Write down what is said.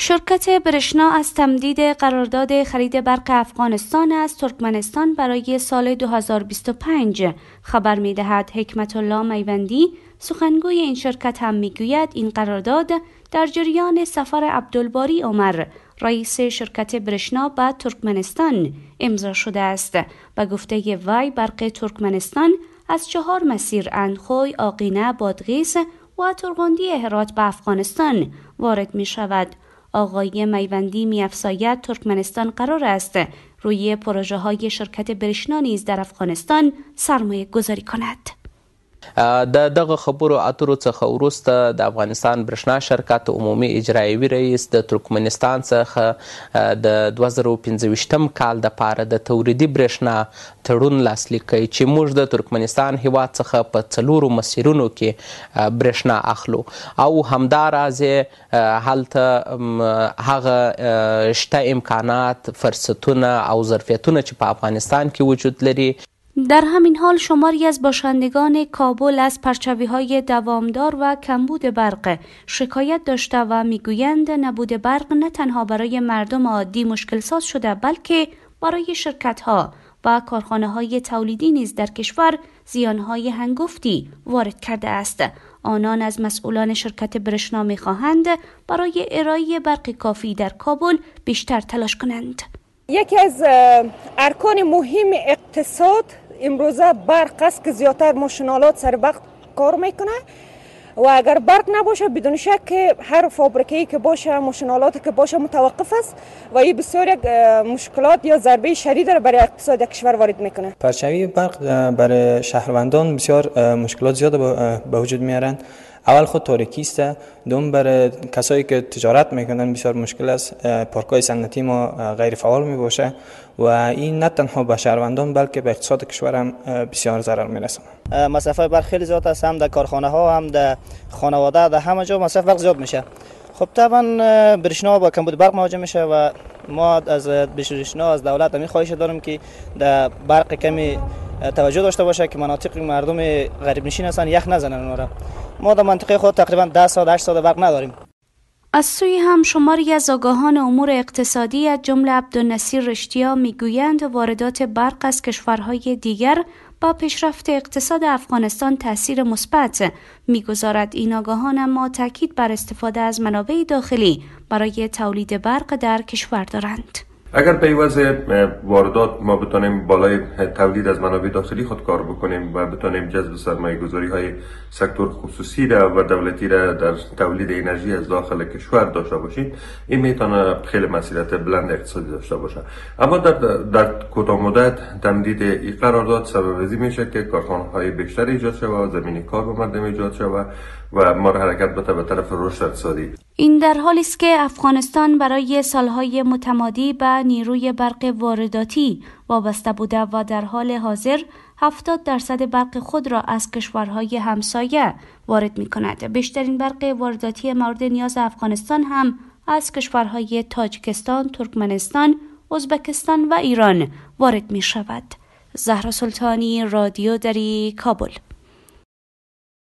شرکت برشنا از تمدید قرارداد خرید برق افغانستان از ترکمنستان برای سال 2025 خبر می‌دهد. حکمت الله میوندی سخنگوی این شرکت هم می‌گوید این قرارداد در جریان سفر عبدالباری عمر رئیس شرکت برشنا به ترکمنستان امضا شده است. به گفته وی برق ترکمنستان از 4 مسیر اندخوی، آقینه، بادغیس و ترغندی هرات به افغانستان وارد می شود. آقای میوندی می افزاید ترکمنستان قرار است روی پروژه های شرکت برشنا نیز در افغانستان سرمایه گذاری کند. د دغه خبرو اترو څخه وروسته د افغانستان برښنا شرکت عمومي اجرایوي رئیس د ترکمنستان څخه د 2025 کال دپاره د تولیدي برښنا تړون لاسلیک کړی چې موږ د ترکمنستان هیواد څخه په 4 مسیرونو کې برښنا اخلو او همداراز هلته هغه شته امکانات، فرصتونه او ظرفیتونه چې په افغانستان کې وجود لري. در همین حال شماری از باشندگان کابل از پرچوی‌های دوامدار و کمبود برق شکایت داشته و میگویند نبود برق نه تنها برای مردم عادی مشکل ساز شده بلکه برای شرکت‌ها و کارخانه‌های تولیدی نیز در کشور زیان‌های هنگفتی وارد کرده است. آنان از مسئولان شرکت برشنا می‌خواهند برای ارائه برق کافی در کابل بیشتر تلاش کنند. یکی از ارکان مهم اقتصاد امروزه برق است که زیادتر ماشین‌آلات سر وقت کار میکنه و اگر برق نباشه بدون شک که هر فابریکه‌ای که باشه، ماشین‌آلاتی که باشه متوقف است و این بسیار یک مشکلات یا ضربه شدید را برای اقتصاد کشور وارد میکنه. پرچوی برق برای شهروندان بسیار مشکلات زیاد به وجود میارند. اول خود تاریکی است، دوم برای کسایی که تجارت میکنن بسیار مشکل است. پارک‌های صنعتی ما غیر فعال می باشه و این نه تنها به شهروندان بلکه به اقتصاد کشور هم بسیار ضرر میرسونه. مصرف برق خیلی زیاد است، هم در کارخانه ها هم در خانواده، در همه جا مصرف برق زیاد میشه. خب طبعا برشنا با کمبود برق مواجه میشه و ما از برشنا از دولت همین خواهش داریم که در برق کمی توجه داشته باشه که مناطق مردم غریب نشین هستن یخ نزنن اونا را. ما در منطقه خود تقریبا 10 ساعت 8 ساعت برق نداریم. از سوی هم شماری از آگاهان امور اقتصادی از جمله عبدالنصیر رشتیا میگویند واردات برق از کشورهای دیگر با پیشرفت اقتصاد افغانستان تأثیر مثبت میگذارد. این آگاهان اما تاکید بر استفاده از منابع داخلی برای تولید برق در کشور دارند. اگر به وضع واردات ما بتونیم بالای تولید از منابع داخلی خود کار بکنیم و بتونیم جذب سرمایه گذاری های سکتور خصوصی را و دولتی را در تولید انرژی از داخل کشور داشته باشیم، این میتونه خیلی مسئولیت بلند اقتصادی داشته باشه. اما در کوتاه مدت تمدید این قرارداد سبب ازی میشه که کارخانه های بیشتر ایجاد شود و زمین کار به مردم ایجاد شود و ما را حرکت بده به طرف رشد اقتصادی. این در حالی است که افغانستان برای سالهای متمادی به نیروی برق وارداتی وابسته بوده و در حال حاضر 70% برق خود را از کشورهای همسایه وارد می کند. بیشترین برق وارداتی مورد نیاز افغانستان هم از کشورهای تاجیکستان، ترکمنستان، ازبکستان و ایران وارد می شود. زهرا سلطانی، رادیو دری، کابل.